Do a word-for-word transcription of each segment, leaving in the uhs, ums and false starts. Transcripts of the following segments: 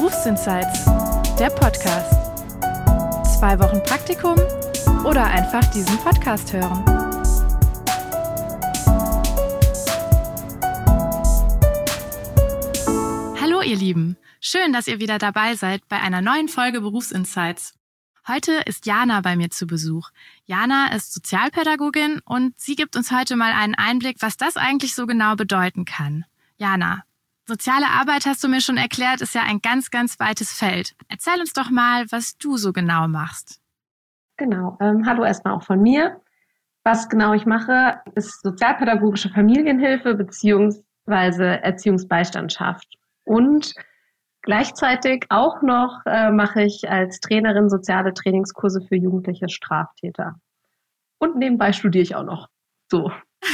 Berufsinsights, der Podcast. Zwei Wochen Praktikum oder einfach diesen Podcast hören. Hallo ihr Lieben, schön, dass ihr wieder dabei seid bei einer neuen Folge Berufsinsights. Heute ist Jana bei mir zu Besuch. Jana ist Sozialpädagogin und sie gibt uns heute mal einen Einblick, was das eigentlich so genau bedeuten kann. Jana, soziale Arbeit, hast du mir schon erklärt, ist ja ein ganz, ganz weites Feld. Erzähl uns doch mal, was du so genau machst. Genau, ähm, hallo erstmal auch von mir. Was genau ich mache, ist sozialpädagogische Familienhilfe bzw. Erziehungsbeistandschaft. Und gleichzeitig auch noch äh, mache ich als Trainerin soziale Trainingskurse für jugendliche Straftäter. Und nebenbei studiere ich auch noch. So.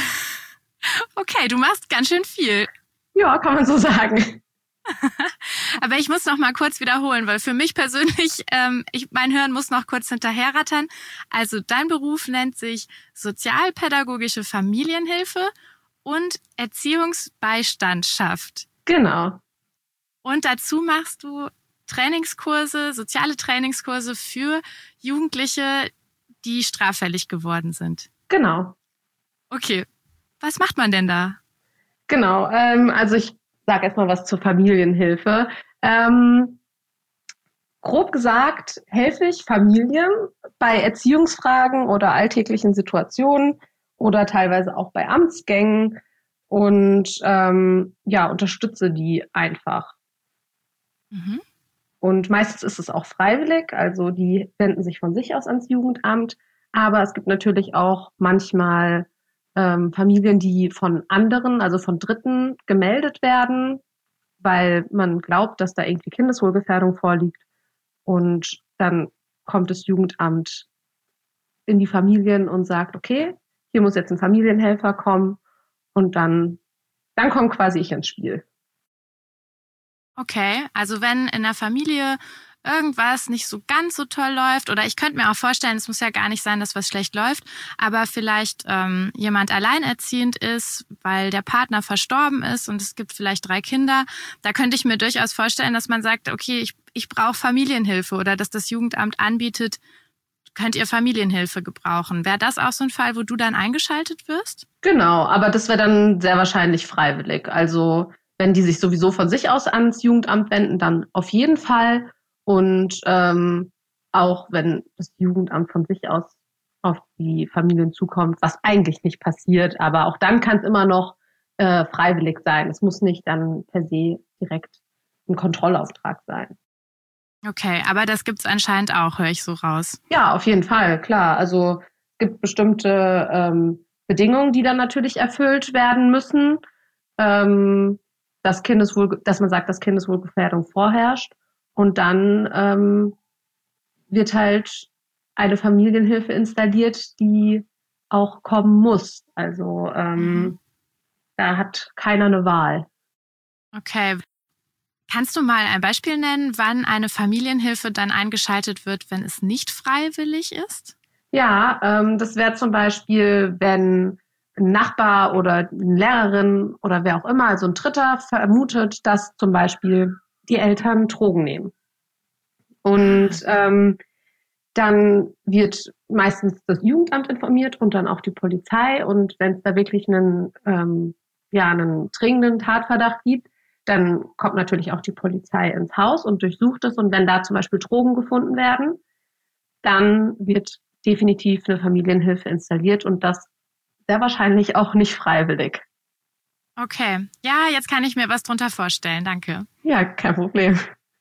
Okay, du machst ganz schön viel. Ja, kann man so sagen. Aber ich muss noch mal kurz wiederholen, weil für mich persönlich, ähm, ich, mein Hirn muss noch kurz hinterherrattern. Also dein Beruf nennt sich sozialpädagogische Familienhilfe und Erziehungsbeistandschaft. Genau. Und dazu machst du Trainingskurse, soziale Trainingskurse für Jugendliche, die straffällig geworden sind. Genau. Okay, was macht man denn da? Genau, ähm, also ich sage erstmal was zur Familienhilfe. Ähm, grob gesagt helfe ich Familien bei Erziehungsfragen oder alltäglichen Situationen oder teilweise auch bei Amtsgängen und ähm, ja, unterstütze die einfach. Mhm. Und meistens ist es auch freiwillig, also die wenden sich von sich aus ans Jugendamt, aber es gibt natürlich auch manchmal ähm, Familien, die von anderen, also von Dritten gemeldet werden, weil man glaubt, dass da irgendwie Kindeswohlgefährdung vorliegt. Und dann kommt das Jugendamt in die Familien und sagt, okay, hier muss jetzt ein Familienhelfer kommen und dann, dann kommt quasi ich ins Spiel. Okay, also wenn in der Familie irgendwas nicht so ganz so toll läuft, oder ich könnte mir auch vorstellen, es muss ja gar nicht sein, dass was schlecht läuft, aber vielleicht ähm, jemand alleinerziehend ist, weil der Partner verstorben ist und es gibt vielleicht drei Kinder, da könnte ich mir durchaus vorstellen, dass man sagt, okay, ich, ich brauche Familienhilfe oder dass das Jugendamt anbietet, könnt ihr Familienhilfe gebrauchen. Wäre das auch so ein Fall, wo du dann eingeschaltet wirst? Genau, aber das wäre dann sehr wahrscheinlich freiwillig. Also wenn die sich sowieso von sich aus ans Jugendamt wenden, dann auf jeden Fall. Und ähm, auch wenn das Jugendamt von sich aus auf die Familien zukommt, was eigentlich nicht passiert, aber auch dann kann es immer noch äh, freiwillig sein. Es muss nicht dann per se direkt ein Kontrollauftrag sein. Okay, aber das gibt's anscheinend auch, höre ich so raus. Ja, auf jeden Fall, klar. Also es gibt bestimmte ähm, Bedingungen, die dann natürlich erfüllt werden müssen. Ähm, dass Kindeswohl, dass man sagt, dass Kindeswohlgefährdung vorherrscht. Und dann ähm, wird halt eine Familienhilfe installiert, die auch kommen muss. Also ähm, Mhm. da hat keiner eine Wahl. Okay. Kannst du mal ein Beispiel nennen, wann eine Familienhilfe dann eingeschaltet wird, wenn es nicht freiwillig ist? Ja, ähm, das wäre zum Beispiel, wenn ein Nachbar oder eine Lehrerin oder wer auch immer, also ein Dritter, vermutet, dass zum Beispiel die Eltern Drogen nehmen. Und ähm, dann wird meistens das Jugendamt informiert und dann auch die Polizei. Und wenn es da wirklich einen, ähm, ja, einen dringenden Tatverdacht gibt, dann kommt natürlich auch die Polizei ins Haus und durchsucht es. Und wenn da zum Beispiel Drogen gefunden werden, dann wird definitiv eine Familienhilfe installiert und das sehr wahrscheinlich auch nicht freiwillig. Okay, ja, jetzt kann ich mir was drunter vorstellen, danke. Ja, kein Problem.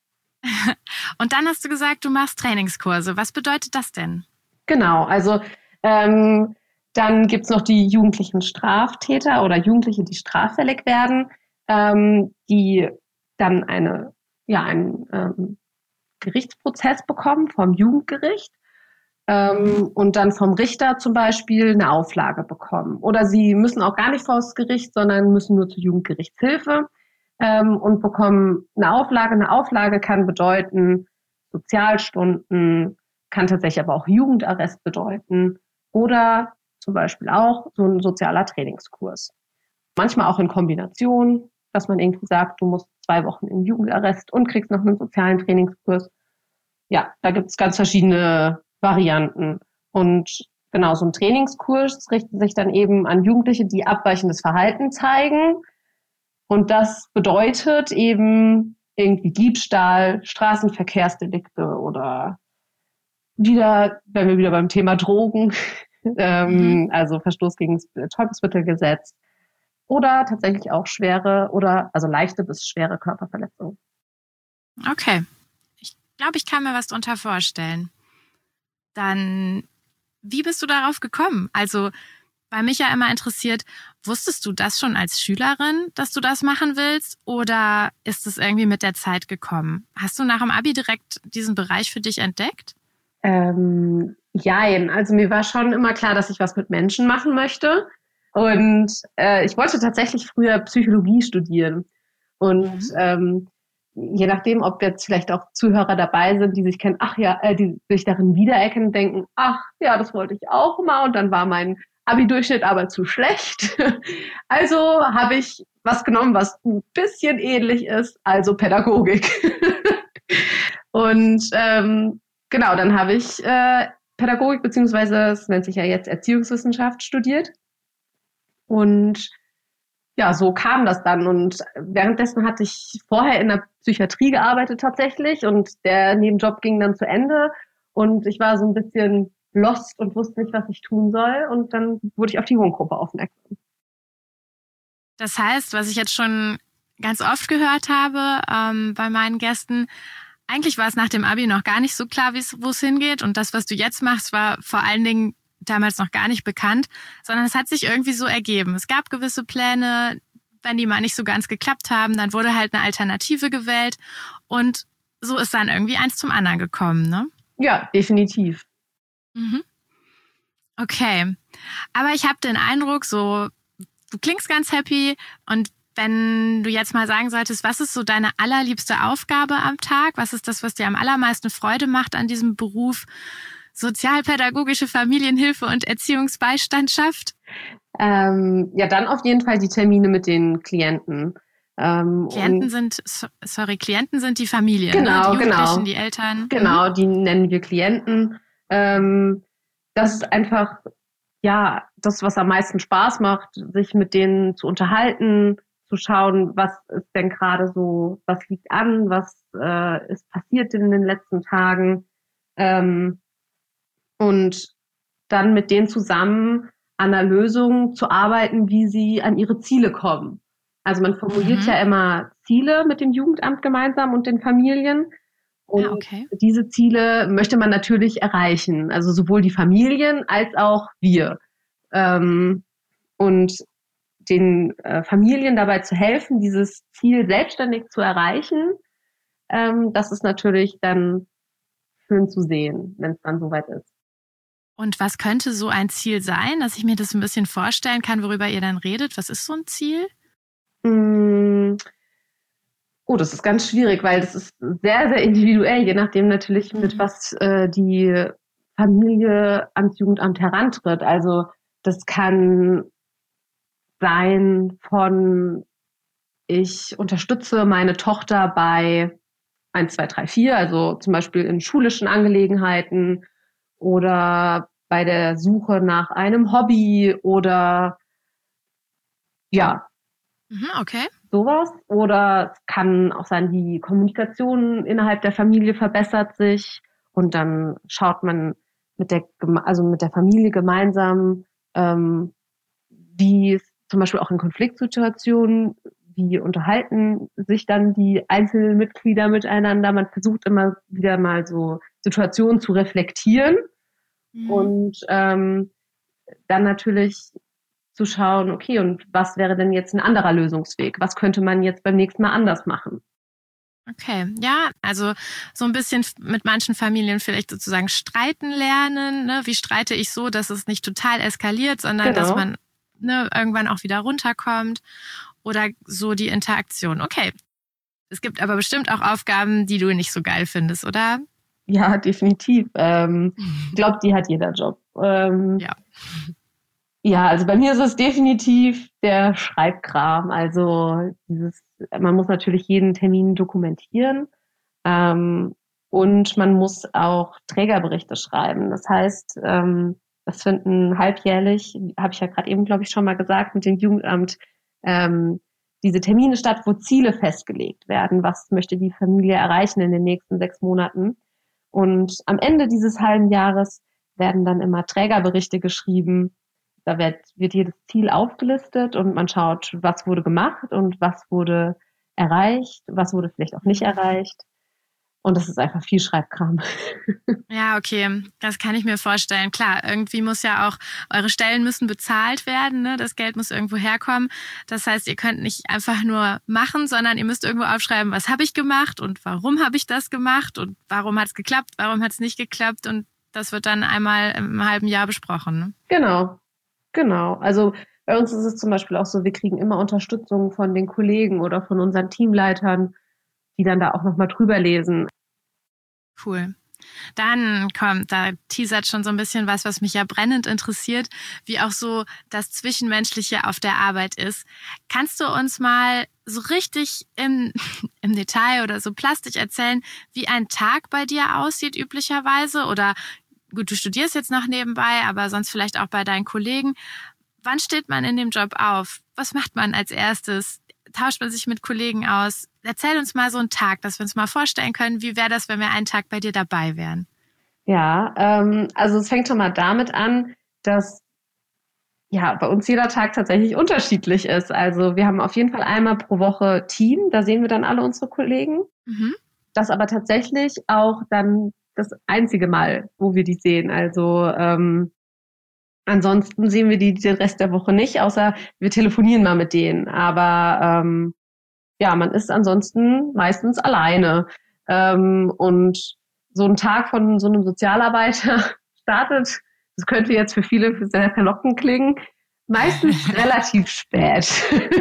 Und dann hast du gesagt, du machst Trainingskurse. Was bedeutet das denn? Genau, also ähm, dann gibt's noch die jugendlichen Straftäter oder Jugendliche, die straffällig werden, ähm, die dann eine, ja, einen ähm, Gerichtsprozess bekommen vom Jugendgericht ähm, und dann vom Richter zum Beispiel eine Auflage bekommen. Oder sie müssen auch gar nicht vor das Gericht, sondern müssen nur zur Jugendgerichtshilfe ähm, und bekommen eine Auflage. Eine Auflage kann bedeuten Sozialstunden, kann tatsächlich aber auch Jugendarrest bedeuten oder zum Beispiel auch so ein sozialer Trainingskurs. Manchmal auch in Kombination. dass man irgendwie sagt, du musst zwei Wochen in Jugendarrest und kriegst noch einen sozialen Trainingskurs. Ja, da gibt es ganz verschiedene Varianten. Und genau, so ein Trainingskurs richtet sich dann eben an Jugendliche, die abweichendes Verhalten zeigen. Und das bedeutet eben irgendwie Diebstahl, Straßenverkehrsdelikte oder wieder, wenn wir wieder beim Thema Drogen, ähm, mhm. also Verstoß gegen das Betäubungsmittelgesetz oder tatsächlich auch schwere oder also leichte bis schwere Körperverletzungen. Okay, ich glaube, ich kann mir was drunter vorstellen. Dann, wie bist du darauf gekommen? Also bei mich ja immer interessiert, wusstest du das schon als Schülerin, dass du das machen willst oder ist es irgendwie mit der Zeit gekommen? Hast du nach dem Abi direkt diesen Bereich für dich entdeckt? Ähm, jein, also mir war schon immer klar, dass ich was mit Menschen machen möchte und äh, ich wollte tatsächlich früher Psychologie studieren und mhm. ähm, je nachdem, ob jetzt vielleicht auch Zuhörer dabei sind, die sich kennen, ach ja, äh, die sich darin wiedererkennen, denken, ach ja, das wollte ich auch mal und dann war mein Abi-Durchschnitt aber zu schlecht. Also habe ich was genommen, was ein bisschen ähnlich ist, also Pädagogik. Und ähm, genau, dann habe ich äh, Pädagogik, beziehungsweise es nennt sich ja jetzt Erziehungswissenschaft studiert. Und ja, so kam das dann. Und währenddessen hatte ich vorher in der Psychiatrie gearbeitet tatsächlich und der Nebenjob ging dann zu Ende. Und ich war so ein bisschen lost und wusste nicht, was ich tun soll. Und dann wurde ich auf die Wohngruppe aufmerksam. Das heißt, was ich jetzt schon ganz oft gehört habe ähm, bei meinen Gästen, eigentlich war es nach dem Abi noch gar nicht so klar, wo es hingeht. Und das, was du jetzt machst, war vor allen Dingen damals noch gar nicht bekannt, sondern es hat sich irgendwie so ergeben. Es gab gewisse Pläne, wenn die mal nicht so ganz geklappt haben, dann wurde halt eine Alternative gewählt. Und so ist dann irgendwie eins zum anderen gekommen, ne? Ja, definitiv. Mhm. Okay. Aber ich habe den Eindruck, so du klingst ganz happy und wenn du jetzt mal sagen solltest, was ist so deine allerliebste Aufgabe am Tag? Was ist das, was dir am allermeisten Freude macht an diesem Beruf? Sozialpädagogische Familienhilfe und Erziehungsbeistandschaft? Ähm, ja, dann auf jeden Fall die Termine mit den Klienten. Ähm, Klienten sind, sorry, Klienten sind die Familien, genau, ne? Die Jugendlichen, genau. die Eltern. Genau, die nennen wir Klienten. Ähm, das ist einfach, ja, das, was am meisten Spaß macht, sich mit denen zu unterhalten, zu schauen, was ist denn gerade so, was liegt an, was äh, ist passiert in den letzten Tagen. Ähm, und dann mit denen zusammen an einer Lösung zu arbeiten, wie sie an ihre Ziele kommen. Also man formuliert mhm. ja immer Ziele mit dem Jugendamt gemeinsam und den Familien. Und ah, okay. diese Ziele möchte man natürlich erreichen. Also sowohl die Familien als auch wir. Ähm, und den äh, Familien dabei zu helfen, dieses Ziel selbstständig zu erreichen, ähm, das ist natürlich dann schön zu sehen, wenn es dann soweit ist. Und was könnte so ein Ziel sein, dass ich mir das ein bisschen vorstellen kann, worüber ihr dann redet? Was ist so ein Ziel? Mm. Oh, das ist ganz schwierig, weil das ist sehr, sehr individuell, je nachdem natürlich, mit was äh, die Familie ans Jugendamt herantritt. Also das kann sein von, ich unterstütze meine Tochter bei eins, zwei, drei, vier, also zum Beispiel in schulischen Angelegenheiten oder bei der Suche nach einem Hobby oder ja. Okay. Sowas. Oder es kann auch sein, die Kommunikation innerhalb der Familie verbessert sich und dann schaut man mit der, also mit der Familie gemeinsam, ähm, wie es zum Beispiel auch in Konfliktsituationen, wie unterhalten sich dann die einzelnen Mitglieder miteinander. Man versucht immer wieder mal so Situationen zu reflektieren mhm. und ähm, dann natürlich zu schauen, okay, und was wäre denn jetzt ein anderer Lösungsweg? Was könnte man jetzt beim nächsten Mal anders machen? Okay, ja, also so ein bisschen mit manchen Familien vielleicht sozusagen streiten lernen. Ne? Wie streite ich so, dass es nicht total eskaliert, sondern genau. dass man ne, irgendwann auch wieder runterkommt oder so die Interaktion. Okay, es gibt aber bestimmt auch Aufgaben, die du nicht so geil findest, oder? Ja, definitiv. Ähm, ich glaube, die hat jeder Job. Ähm, ja. Ja, also bei mir ist es definitiv der Schreibkram. Also dieses, man muss natürlich jeden Termin dokumentieren, ähm, und man muss auch Trägerberichte schreiben. Das heißt, ähm, das finden halbjährlich, habe ich ja gerade eben, glaube ich, schon mal gesagt, mit dem Jugendamt ähm, diese Termine statt, wo Ziele festgelegt werden. Was möchte die Familie erreichen in den nächsten sechs Monaten? Und am Ende dieses halben Jahres werden dann immer Trägerberichte geschrieben. Da wird, wird jedes Ziel aufgelistet und man schaut, was wurde gemacht und was wurde erreicht, was wurde vielleicht auch nicht erreicht. Und das ist einfach viel Schreibkram. Ja, okay, das kann ich mir vorstellen. Klar, irgendwie muss ja auch, eure Stellen müssen bezahlt werden, ne? Das Geld muss irgendwo herkommen. Das heißt, ihr könnt nicht einfach nur machen, sondern ihr müsst irgendwo aufschreiben, was habe ich gemacht und warum habe ich das gemacht und warum hat es geklappt, warum hat es nicht geklappt, und das wird dann einmal im halben Jahr besprochen. Ne? Genau, genau. Also bei uns ist es zum Beispiel auch so, wir kriegen immer Unterstützung von den Kollegen oder von unseren Teamleitern, die dann da auch nochmal drüber lesen. Cool. Dann kommt, da teasert schon so ein bisschen was, was mich ja brennend interessiert, wie auch so das Zwischenmenschliche auf der Arbeit ist. Kannst du uns mal so richtig im, im Detail oder so plastisch erzählen, wie ein Tag bei dir aussieht üblicherweise? Oder gut, du studierst jetzt noch nebenbei, aber sonst vielleicht auch bei deinen Kollegen. Wann steht man in dem Job auf? Was macht man als erstes? Tauscht man sich mit Kollegen aus? Erzähl uns mal so einen Tag, dass wir uns mal vorstellen können, wie wäre das, wenn wir einen Tag bei dir dabei wären? Ja, ähm, also es fängt schon mal damit an, dass ja bei uns jeder Tag tatsächlich unterschiedlich ist. Also wir haben auf jeden Fall einmal pro Woche Team, da sehen wir dann alle unsere Kollegen. Mhm. Das aber tatsächlich auch dann das einzige Mal, wo wir die sehen. Also ähm, ansonsten sehen wir die den Rest der Woche nicht, außer wir telefonieren mal mit denen. Aber ähm, ja, man ist ansonsten meistens alleine. Ähm, und so ein Tag von so einem Sozialarbeiter startet, das könnte jetzt für viele sehr verlockend klingen, meistens relativ spät.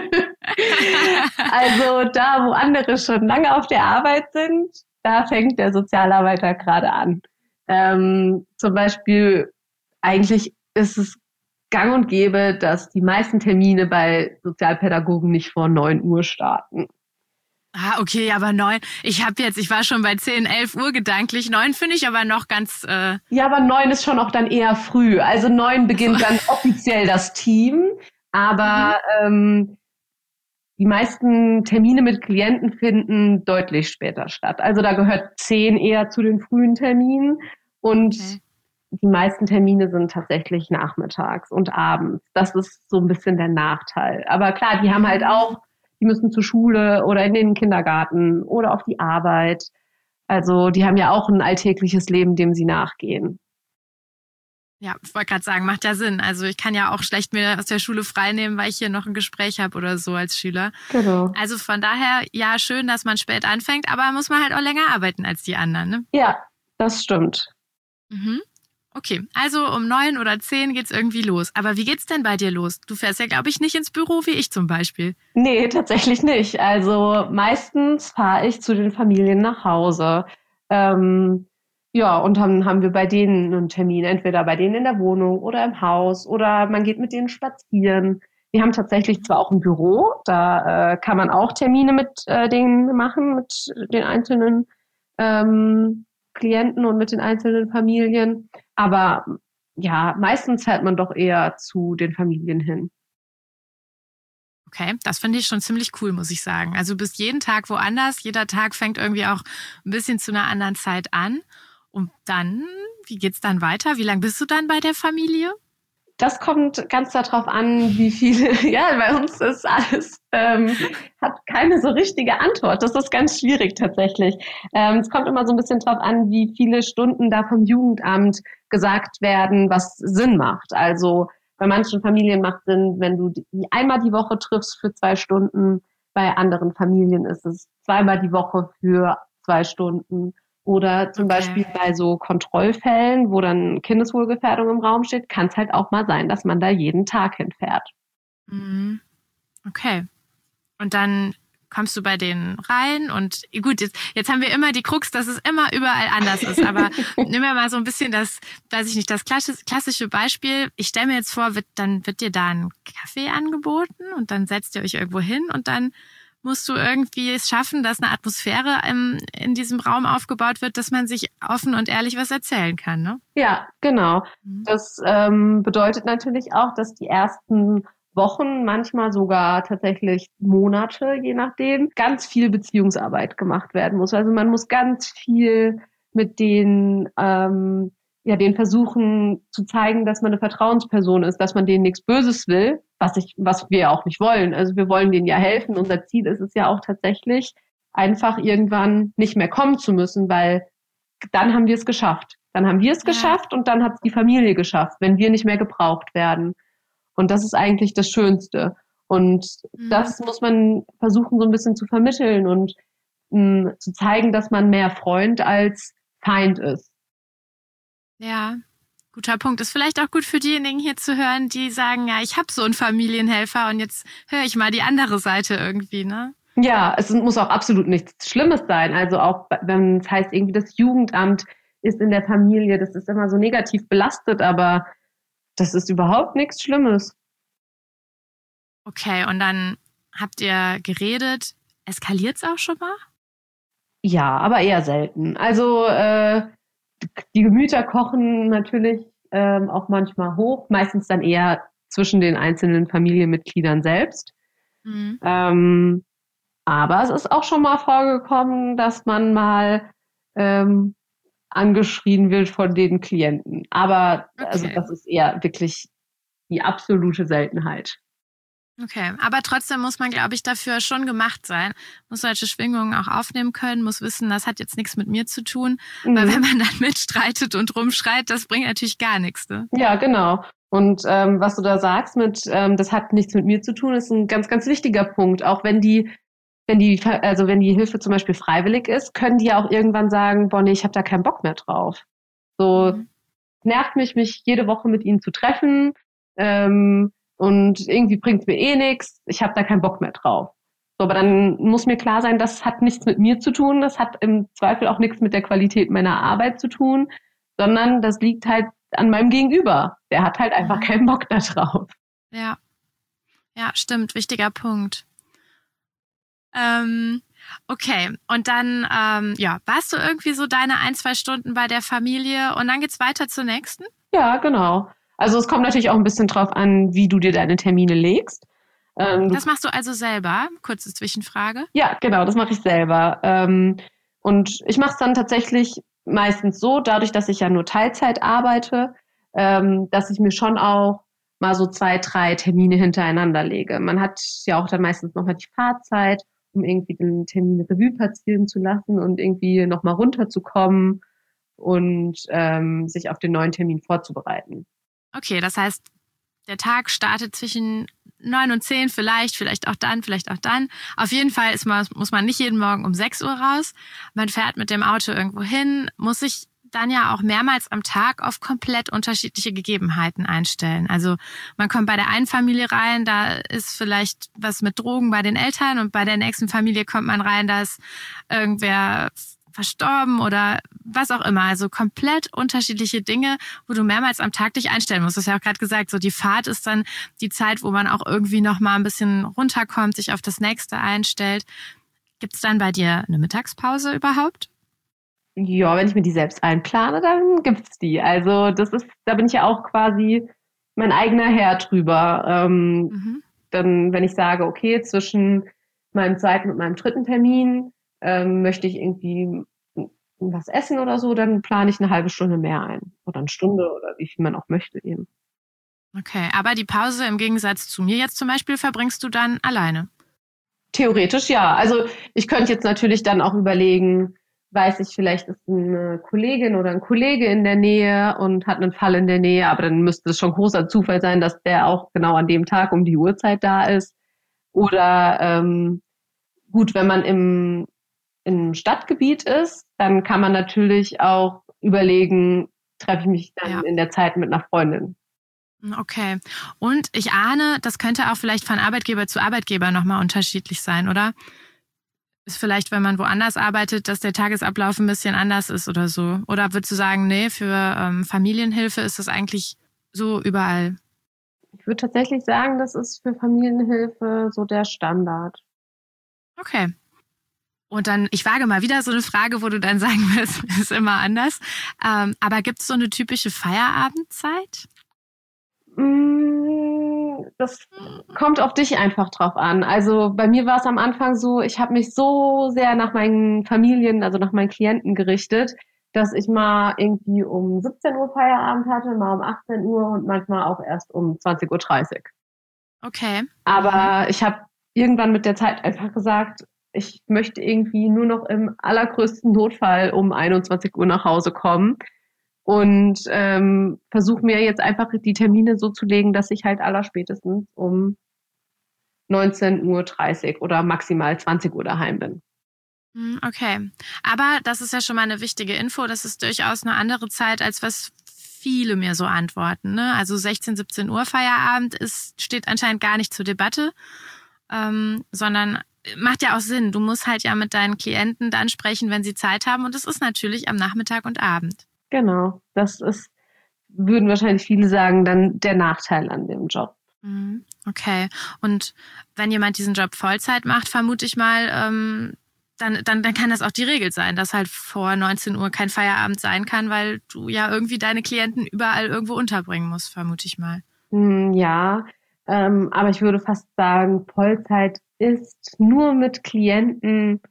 Also da, wo andere schon lange auf der Arbeit sind, da fängt der Sozialarbeiter gerade an. Ähm, zum Beispiel, eigentlich ist es gang und gäbe, dass die meisten Termine bei Sozialpädagogen nicht vor neun Uhr starten. Ah, okay, aber neun. Ich habe jetzt, ich war schon bei zehn, elf Uhr gedanklich. Neun finde ich aber noch ganz... Äh ja, aber neun ist schon auch dann eher früh. Also neun beginnt dann offiziell das Team. Aber mhm. ähm, die meisten Termine mit Klienten finden deutlich später statt. Also da gehört zehn eher zu den frühen Terminen. Und okay. Die meisten Termine sind tatsächlich nachmittags und abends. Das ist so ein bisschen der Nachteil. Aber klar, die haben halt auch... Die müssen zur Schule oder in den Kindergarten oder auf die Arbeit. Also die haben ja auch ein alltägliches Leben, dem sie nachgehen. Ja, ich wollte gerade sagen, macht ja Sinn. Also ich kann ja auch schlecht mir aus der Schule freinehmen, weil ich hier noch ein Gespräch habe oder so als Schüler. Genau. Also von daher, ja, schön, dass man spät anfängt, aber muss man halt auch länger arbeiten als die anderen, ne? Ja, das stimmt. Mhm. Okay, also um neun oder zehn geht's irgendwie los. Aber wie geht's denn bei dir los? Du fährst ja, glaube ich, nicht ins Büro wie ich zum Beispiel. Nee, tatsächlich nicht. Also meistens fahre ich zu den Familien nach Hause. Ähm, ja, und dann haben wir bei denen einen Termin, entweder bei denen in der Wohnung oder im Haus oder man geht mit denen spazieren. Wir haben tatsächlich zwar auch ein Büro, da äh, kann man auch Termine mit äh, denen machen, mit den einzelnen ähm, Klienten und mit den einzelnen Familien. Aber ja, meistens fährt man doch eher zu den Familien hin. Okay, das finde ich schon ziemlich cool, muss ich sagen. Also du bist jeden Tag woanders, jeder Tag fängt irgendwie auch ein bisschen zu einer anderen Zeit an. Und dann, wie geht's dann weiter? Wie lange bist du dann bei der Familie? Das kommt ganz darauf an, wie viele, ja, bei uns ist alles, ähm, hat keine so richtige Antwort. Das ist ganz schwierig tatsächlich. Ähm, es kommt immer so ein bisschen drauf an, wie viele Stunden da vom Jugendamt gesagt werden, was Sinn macht. Also bei manchen Familien macht Sinn, wenn du die einmal die Woche triffst für zwei Stunden. Bei anderen Familien ist es zweimal die Woche für zwei Stunden. Oder zum okay. Beispiel bei so Kontrollfällen, wo dann Kindeswohlgefährdung im Raum steht, kann es halt auch mal sein, dass man da jeden Tag hinfährt. Okay. Und dann kommst du bei denen rein und gut, jetzt, jetzt haben wir immer die Krux, dass es immer überall anders ist, aber nimm mir mal so ein bisschen das, weiß ich nicht, das klassische Beispiel. Ich stelle mir jetzt vor, wird, dann wird dir da ein Kaffee angeboten und dann setzt ihr euch irgendwo hin und dann musst du irgendwie es schaffen, dass eine Atmosphäre im, in diesem Raum aufgebaut wird, dass man sich offen und ehrlich was erzählen kann, ne? Ja, genau. Mhm. Das ähm, bedeutet natürlich auch, dass die ersten Wochen, manchmal sogar tatsächlich Monate, je nachdem, ganz viel Beziehungsarbeit gemacht werden muss. Also man muss ganz viel mit den, ähm, ja, den versuchen zu zeigen, dass man eine Vertrauensperson ist, dass man denen nichts Böses will, was ich, was wir auch nicht wollen. Also wir wollen denen ja helfen. Unser Ziel ist es ja auch tatsächlich, einfach irgendwann nicht mehr kommen zu müssen, weil dann haben wir es geschafft. Dann haben wir es ja. geschafft und dann hat es die Familie geschafft, wenn wir nicht mehr gebraucht werden. Und das ist eigentlich das Schönste. Und mhm. das muss man versuchen, so ein bisschen zu vermitteln und mh, zu zeigen, dass man mehr Freund als Feind ist. Ja, guter Punkt. Ist vielleicht auch gut für diejenigen hier zu hören, die sagen, ja, ich habe so einen Familienhelfer und jetzt höre ich mal die andere Seite irgendwie, ne? Ja, es muss auch absolut nichts Schlimmes sein. Also auch, wenn es heißt, irgendwie das Jugendamt ist in der Familie, das ist immer so negativ belastet, aber das ist überhaupt nichts Schlimmes. Okay, und dann habt ihr geredet. Eskaliert's auch schon mal? Ja, aber eher selten. Also äh, die Gemüter kochen natürlich ähm, auch manchmal hoch, meistens dann eher zwischen den einzelnen Familienmitgliedern selbst. Mhm. Ähm, aber es ist auch schon mal vorgekommen, dass man mal ähm, angeschrien wird von den Klienten. Aber okay. also das ist eher wirklich die absolute Seltenheit. Okay, aber trotzdem muss man, glaube ich, dafür schon gemacht sein. Muss solche Schwingungen auch aufnehmen können, muss wissen, das hat jetzt nichts mit mir zu tun. Mhm. Weil wenn man dann mitstreitet und rumschreit, das bringt natürlich gar nichts. Ne? Ja, genau. Und ähm, was du da sagst mit, ähm, das hat nichts mit mir zu tun, ist ein ganz, ganz wichtiger Punkt. Auch wenn die Wenn die, also wenn die Hilfe zum Beispiel freiwillig ist, können die ja auch irgendwann sagen, boah, nee, ich habe da keinen Bock mehr drauf. So, mhm. nervt mich, mich jede Woche mit ihnen zu treffen, ähm, und irgendwie bringt's mir eh nichts, ich habe da keinen Bock mehr drauf. So, aber dann muss mir klar sein, das hat nichts mit mir zu tun, das hat im Zweifel auch nichts mit der Qualität meiner Arbeit zu tun, sondern das liegt halt an meinem Gegenüber. Der hat halt einfach mhm. keinen Bock da drauf. Ja, ja, stimmt, wichtiger Punkt. Ähm, okay, und dann ähm, ja, warst du irgendwie so deine ein, zwei Stunden bei der Familie und dann geht's weiter zur nächsten? Ja, genau. Also es kommt natürlich auch ein bisschen drauf an, wie du dir deine Termine legst. Ähm, das machst du also selber? Kurze Zwischenfrage. Ja, genau, das mache ich selber. Ähm, und ich mache es dann tatsächlich meistens so, dadurch, dass ich ja nur Teilzeit arbeite, ähm, dass ich mir schon auch mal so zwei, drei Termine hintereinander lege. Man hat ja auch dann meistens nochmal die Fahrzeit, um irgendwie den Termin Revue passieren zu lassen und irgendwie nochmal runterzukommen und ähm, sich auf den neuen Termin vorzubereiten. Okay, das heißt, der Tag startet zwischen neun und zehn vielleicht, vielleicht auch dann, vielleicht auch dann. Auf jeden Fall ist man, muss man nicht jeden Morgen um sechs Uhr raus. Man fährt mit dem Auto irgendwo hin, muss sich dann ja auch mehrmals am Tag auf komplett unterschiedliche Gegebenheiten einstellen. Also man kommt bei der einen Familie rein, da ist vielleicht was mit Drogen bei den Eltern und bei der nächsten Familie kommt man rein, da ist irgendwer verstorben oder was auch immer. Also komplett unterschiedliche Dinge, wo du mehrmals am Tag dich einstellen musst. Du hast ja auch gerade gesagt, so die Fahrt ist dann die Zeit, wo man auch irgendwie noch mal ein bisschen runterkommt, sich auf das Nächste einstellt. Gibt es dann bei dir eine Mittagspause überhaupt? Ja, wenn ich mir die selbst einplane, dann gibt's die. Also das ist, da bin ich ja auch quasi mein eigener Herr drüber. Ähm, mhm. Dann, wenn ich sage, okay, zwischen meinem zweiten und meinem dritten Termin ähm, möchte ich irgendwie was essen oder so, dann plane ich eine halbe Stunde mehr ein. Oder eine Stunde oder wie viel man auch möchte eben. Okay, aber die Pause im Gegensatz zu mir jetzt zum Beispiel verbringst du dann alleine? Theoretisch ja. Also ich könnte jetzt natürlich dann auch überlegen, weiß ich, vielleicht ist eine Kollegin oder ein Kollege in der Nähe und hat einen Fall in der Nähe, aber dann müsste es schon großer Zufall sein, dass der auch genau an dem Tag um die Uhrzeit da ist. Oder ähm, gut, wenn man im, im Stadtgebiet ist, dann kann man natürlich auch überlegen, treffe ich mich dann ja. in der Zeit mit einer Freundin. Okay. Und ich ahne, das könnte auch vielleicht von Arbeitgeber zu Arbeitgeber nochmal unterschiedlich sein, oder? ist vielleicht, wenn man woanders arbeitet, dass der Tagesablauf ein bisschen anders ist oder so? Oder würdest du sagen, nee, für ähm, Familienhilfe ist das eigentlich so überall? Ich würde tatsächlich sagen, das ist für Familienhilfe so der Standard. Okay. Und dann, ich wage mal wieder so eine Frage, wo du dann sagen wirst, ist immer anders. Ähm, aber gibt es so eine typische Feierabendzeit? Das kommt auf dich einfach drauf an. Also bei mir war es am Anfang so, ich habe mich so sehr nach meinen Familien, also nach meinen Klienten gerichtet, dass ich mal irgendwie um siebzehn Uhr Feierabend hatte, mal um achtzehn Uhr und manchmal auch erst um zwanzig Uhr dreißig. Okay. Aber ich habe irgendwann mit der Zeit einfach gesagt, ich möchte irgendwie nur noch im allergrößten Notfall um einundzwanzig Uhr nach Hause kommen und ähm, versuche mir jetzt einfach die Termine so zu legen, dass ich halt allerspätestens um neunzehn Uhr dreißig oder maximal zwanzig Uhr daheim bin. Okay, aber das ist ja schon mal eine wichtige Info. Das ist durchaus eine andere Zeit, als was viele mir so antworten. Ne? Also sechzehn, siebzehn Uhr Feierabend ist, steht anscheinend gar nicht zur Debatte, ähm, sondern macht ja auch Sinn. Du musst halt ja mit deinen Klienten dann sprechen, wenn sie Zeit haben. Und das ist natürlich am Nachmittag und Abend. Genau, das ist, würden wahrscheinlich viele sagen, dann der Nachteil an dem Job. Okay, und wenn jemand diesen Job Vollzeit macht, vermute ich mal, ähm, dann, dann, dann kann das auch die Regel sein, dass halt vor neunzehn Uhr kein Feierabend sein kann, weil du ja irgendwie deine Klienten überall irgendwo unterbringen musst, vermute ich mal. Ja, ähm, aber ich würde fast sagen, Vollzeit ist nur mit Klienten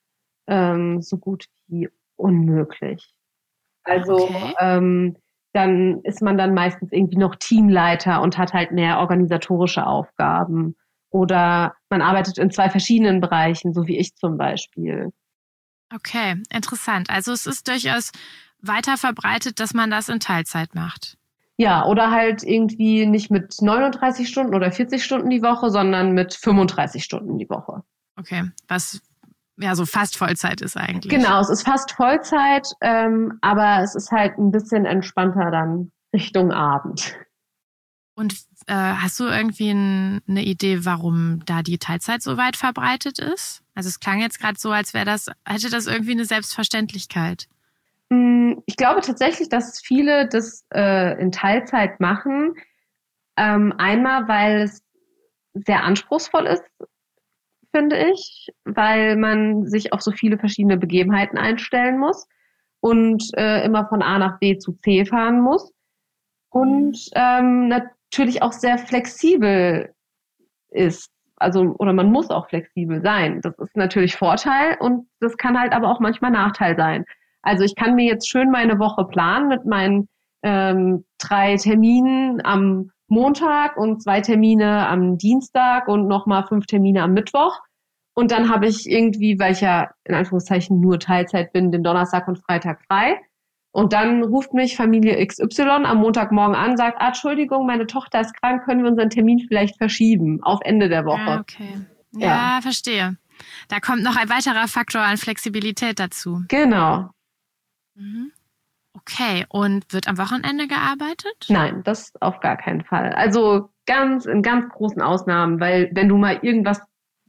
ähm, so gut wie unmöglich. Also Okay. ähm, dann ist man dann meistens irgendwie noch Teamleiter und hat halt mehr organisatorische Aufgaben. Oder man arbeitet in zwei verschiedenen Bereichen, so wie ich zum Beispiel. Okay, interessant. Also es ist durchaus weiter verbreitet, dass man das in Teilzeit macht. Ja, oder halt irgendwie nicht mit neununddreißig Stunden oder vierzig Stunden die Woche, sondern mit fünfunddreißig Stunden die Woche. Okay, was ja so fast Vollzeit ist eigentlich. Genau, es ist fast Vollzeit, ähm, aber es ist halt ein bisschen entspannter dann Richtung Abend. Und äh, hast du irgendwie ein, eine Idee, warum da die Teilzeit so weit verbreitet ist? Also es klang jetzt gerade so, als wäre das, hätte das irgendwie eine Selbstverständlichkeit. Ich glaube tatsächlich, dass viele das äh, in Teilzeit machen. Ähm, einmal, weil es sehr anspruchsvoll ist, finde ich, weil man sich auf so viele verschiedene Begebenheiten einstellen muss und äh, immer von A nach B zu C fahren muss. Und ähm, natürlich auch sehr flexibel ist. Also, oder man muss auch flexibel sein. Das ist natürlich Vorteil und das kann halt aber auch manchmal Nachteil sein. Also ich kann mir jetzt schön meine Woche planen mit meinen ähm, drei Terminen am Montag und zwei Termine am Dienstag und nochmal fünf Termine am Mittwoch. Und dann habe ich irgendwie, weil ich ja in Anführungszeichen nur Teilzeit bin, den Donnerstag und Freitag frei. Und dann ruft mich Familie X Y am Montagmorgen an, sagt, ah, Entschuldigung, meine Tochter ist krank, können wir unseren Termin vielleicht verschieben auf Ende der Woche. Ah, okay. Ja, ja, verstehe. Da kommt noch ein weiterer Faktor an Flexibilität dazu. Genau. Mhm. Okay, und wird am Wochenende gearbeitet? Nein, das auf gar keinen Fall. Also ganz in ganz großen Ausnahmen, weil wenn du mal irgendwas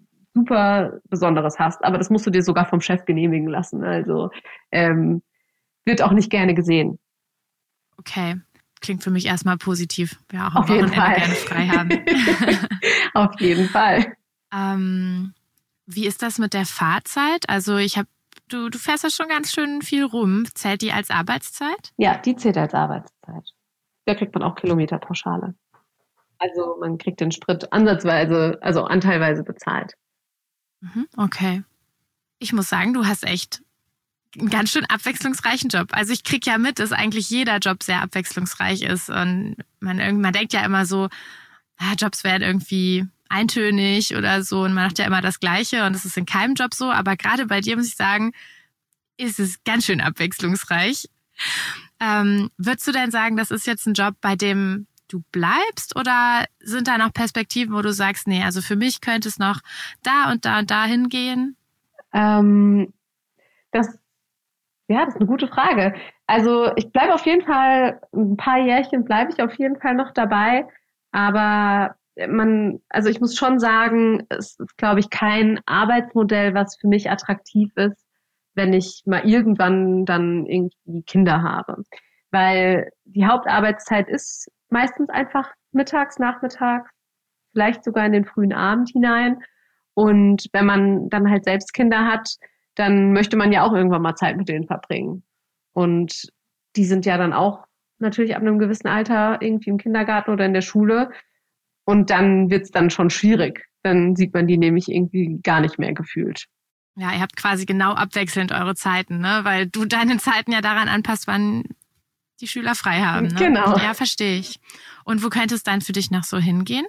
super Besonderes hast, aber das musst du dir sogar vom Chef genehmigen lassen. Also ähm, wird auch nicht gerne gesehen. Okay, klingt für mich erstmal positiv. Ja, auch am Auf jeden Wochenende Fall. gerne frei haben. Auf jeden Fall. Ähm, wie ist das mit der Fahrzeit? Also ich habe, du, du fährst ja schon ganz schön viel rum. Zählt die als Arbeitszeit? Ja, die zählt als Arbeitszeit. Da kriegt man auch Kilometerpauschale. Also man kriegt den Sprit ansatzweise, also anteilweise bezahlt. Mhm, okay. Ich muss sagen, du hast echt einen ganz schön abwechslungsreichen Job. Also ich krieg ja mit, dass eigentlich jeder Job sehr abwechslungsreich ist. Und man, man denkt ja immer so, ah, Jobs werden irgendwie eintönig oder so und man macht ja immer das Gleiche und es ist in keinem Job so. Aber gerade bei dir muss ich sagen, ist es ganz schön abwechslungsreich. Ähm, würdest du denn sagen, das ist jetzt ein Job, bei dem du bleibst oder sind da noch Perspektiven, wo du sagst, nee, also für mich könnte es noch da und da und da hingehen? Ähm, das Ja, das ist eine gute Frage. Also ich bleibe auf jeden Fall, ein paar Jährchen bleibe ich auf jeden Fall noch dabei. Aber man, also ich muss schon sagen, es ist, glaube ich, kein Arbeitsmodell, was für mich attraktiv ist, wenn ich mal irgendwann dann irgendwie Kinder habe. Weil die Hauptarbeitszeit ist meistens einfach mittags, nachmittags, vielleicht sogar in den frühen Abend hinein. Und wenn man dann halt selbst Kinder hat, dann möchte man ja auch irgendwann mal Zeit mit denen verbringen. Und die sind ja dann auch natürlich ab einem gewissen Alter irgendwie im Kindergarten oder in der Schule. Und dann wird's dann schon schwierig. Dann sieht man die nämlich irgendwie gar nicht mehr gefühlt. Ja, ihr habt quasi genau abwechselnd eure Zeiten, ne? Weil du deine Zeiten ja daran anpasst, wann die Schüler frei haben. Ne? Genau. Ja, verstehe ich. Und wo könnte es dann für dich noch so hingehen?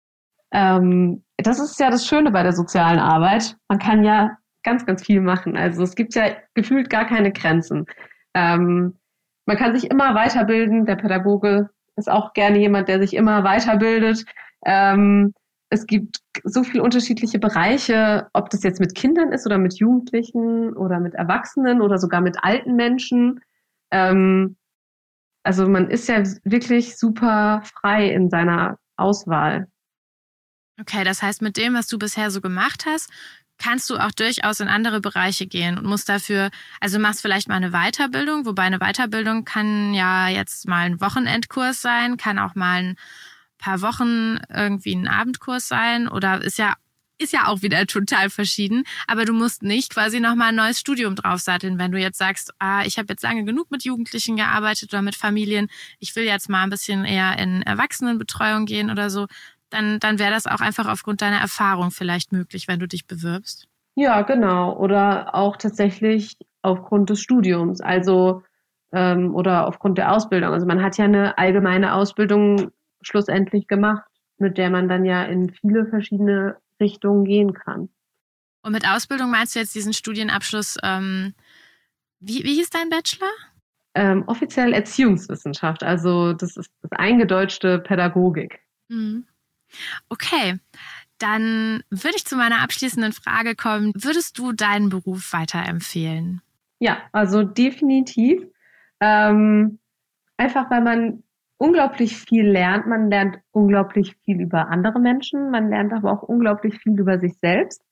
Ähm, das ist ja das Schöne bei der sozialen Arbeit. Man kann ja ganz, ganz viel machen. Also es gibt ja gefühlt gar keine Grenzen. Ähm, man kann sich immer weiterbilden. Der Pädagoge ist auch gerne jemand, der sich immer weiterbildet. Ähm, es gibt so viele unterschiedliche Bereiche, ob das jetzt mit Kindern ist oder mit Jugendlichen oder mit Erwachsenen oder sogar mit alten Menschen. Ähm, also man ist ja wirklich super frei in seiner Auswahl. Okay, das heißt, mit dem, was du bisher so gemacht hast, kannst du auch durchaus in andere Bereiche gehen und musst dafür, also machst vielleicht mal eine Weiterbildung, wobei eine Weiterbildung kann ja jetzt mal ein Wochenendkurs sein, kann auch mal ein paar Wochen irgendwie ein Abendkurs sein oder ist ja ist ja auch wieder total verschieden, aber du musst nicht quasi nochmal ein neues Studium draufsatteln, wenn du jetzt sagst, ah, ich habe jetzt lange genug mit Jugendlichen gearbeitet oder mit Familien, ich will jetzt mal ein bisschen eher in Erwachsenenbetreuung gehen oder so, dann, dann wäre das auch einfach aufgrund deiner Erfahrung vielleicht möglich, wenn du dich bewirbst. Ja, genau. Oder auch tatsächlich aufgrund des Studiums, also ähm, oder aufgrund der Ausbildung. Also man hat ja eine allgemeine Ausbildung schlussendlich gemacht, mit der man dann ja in viele verschiedene Richtungen gehen kann. Und mit Ausbildung meinst du jetzt diesen Studienabschluss, ähm, wie, wie hieß dein Bachelor? Ähm, offiziell Erziehungswissenschaft, also das ist das eingedeutschte Pädagogik. Mhm. Okay, dann würde ich zu meiner abschließenden Frage kommen. Würdest du deinen Beruf weiterempfehlen? Ja, also definitiv. Ähm, einfach weil man unglaublich viel lernt. Man lernt unglaublich viel über andere Menschen. Man lernt aber auch unglaublich viel über sich selbst.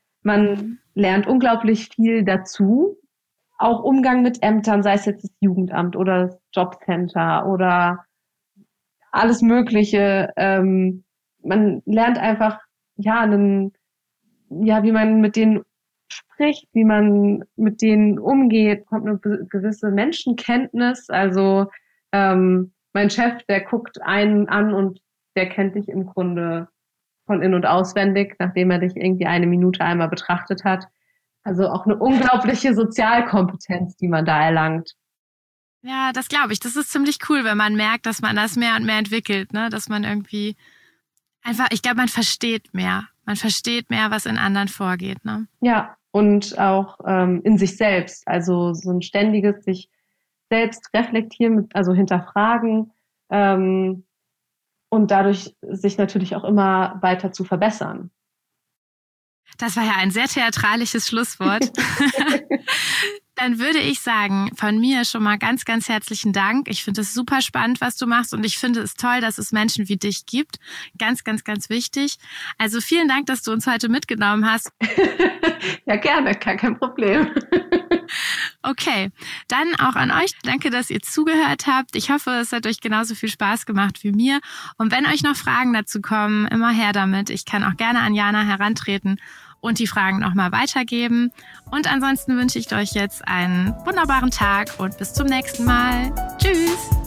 Man lernt unglaublich viel dazu. Auch Umgang mit Ämtern, sei es jetzt das Jugendamt oder das Jobcenter oder alles Mögliche. Ähm, man lernt einfach, ja, einen, ja, wie man mit denen spricht, wie man mit denen umgeht, kommt eine gewisse Menschenkenntnis. Also ähm, mein Chef, der guckt einen an und der kennt dich im Grunde von in- und auswendig, nachdem er dich irgendwie eine Minute einmal betrachtet hat. Also auch eine unglaubliche Sozialkompetenz, die man da erlangt. Ja, das glaube ich. Das ist ziemlich cool, wenn man merkt, dass man das mehr und mehr entwickelt, ne? Dass man irgendwie einfach, ich glaube, man versteht mehr. Man versteht mehr, was in anderen vorgeht, ne? Ja, und auch ähm, in sich selbst. Also so ein ständiges sich selbst reflektieren, also hinterfragen ähm, und dadurch sich natürlich auch immer weiter zu verbessern. Das war ja ein sehr theatralisches Schlusswort. Dann würde ich sagen, von mir schon mal ganz, ganz herzlichen Dank. Ich finde es super spannend, was du machst und ich finde es toll, dass es Menschen wie dich gibt. Ganz, ganz, ganz wichtig. Also vielen Dank, dass du uns heute mitgenommen hast. Ja, gerne, kein, kein Problem. Okay, dann auch an euch. Danke, dass ihr zugehört habt. Ich hoffe, es hat euch genauso viel Spaß gemacht wie mir. Und wenn euch noch Fragen dazu kommen, immer her damit. Ich kann auch gerne an Jana herantreten und die Fragen nochmal weitergeben. Und ansonsten wünsche ich euch jetzt einen wunderbaren Tag und bis zum nächsten Mal. Tschüss!